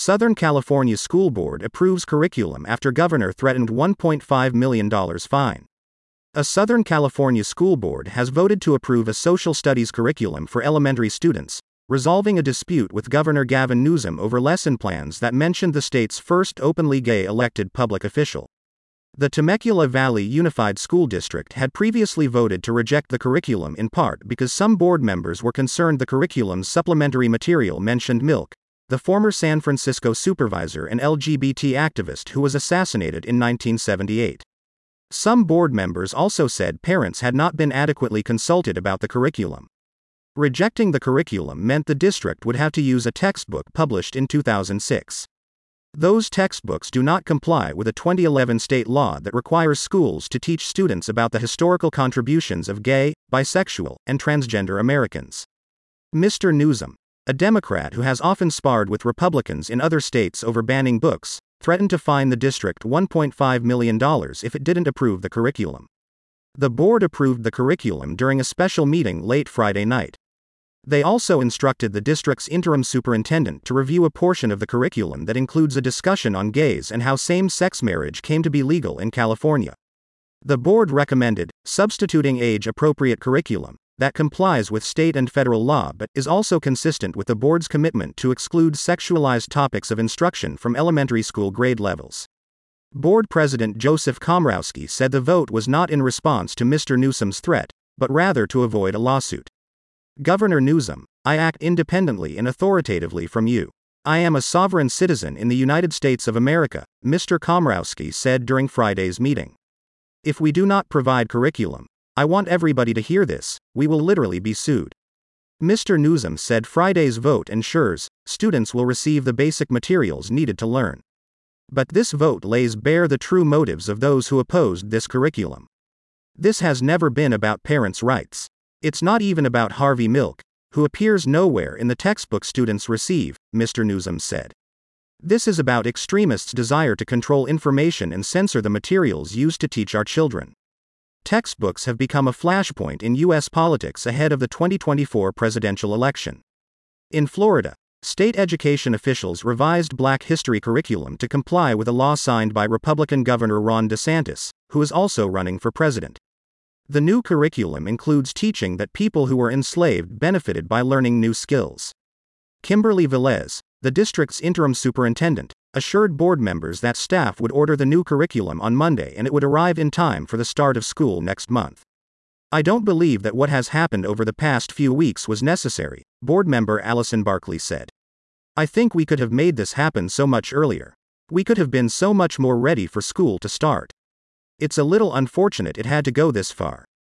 Southern California School Board approves curriculum after governor threatened $1.5 million fine. A Southern California school board has voted to approve a social studies curriculum for elementary students, resolving a dispute with Governor Gavin Newsom over lesson plans that mentioned the state's first openly gay elected public official. The Temecula Valley Unified School District had previously voted to reject the curriculum in part because some board members were concerned the curriculum's supplementary material mentioned Milk, the former San Francisco supervisor and LGBT activist who was assassinated in 1978. Some board members also said parents had not been adequately consulted about the curriculum. Rejecting the curriculum meant the district would have to use a textbook published in 2006. Those textbooks do not comply with a 2011 state law that requires schools to teach students about the historical contributions of gay, bisexual, and transgender Americans. Mr. Newsom, a Democrat who has often sparred with Republicans in other states over banning books, threatened to fine the district $1.5 million if it didn't approve the curriculum. The board approved the curriculum during a special meeting late Friday night. They also instructed the district's interim superintendent to review a portion of the curriculum that includes a discussion on gays and how same-sex marriage came to be legal in California. The board recommended substituting age-appropriate curriculum that complies with state and federal law but is also consistent with the board's commitment to exclude sexualized topics of instruction from elementary school grade levels. Board President Joseph Komrowski said the vote was not in response to Mr. Newsom's threat, but rather to avoid a lawsuit. Governor Newsom, I act independently and authoritatively from you. I am a sovereign citizen in the United States of America, Mr. Komrowski said during Friday's meeting. If we do not provide curriculum, I want everybody to hear this, we will literally be sued. Mr. Newsom said Friday's vote ensures students will receive the basic materials needed to learn. But this vote lays bare the true motives of those who opposed this curriculum. This has never been about parents' rights. It's not even about Harvey Milk, who appears nowhere in the textbook students receive, Mr. Newsom said. This is about extremists' desire to control information and censor the materials used to teach our children. Textbooks have become a flashpoint in U.S. politics ahead of the 2024 presidential election. In Florida, state education officials revised Black history curriculum to comply with a law signed by Republican Governor Ron DeSantis, who is also running for president. The new curriculum includes teaching that people who were enslaved benefited by learning new skills. Kimberly Velez, the district's interim superintendent, assured board members that staff would order the new curriculum on Monday and it would arrive in time for the start of school next month. I don't believe that what has happened over the past few weeks was necessary, board member Allison Barkley said. I think we could have made this happen so much earlier. We could have been so much more ready for school to start. It's a little unfortunate it had to go this far.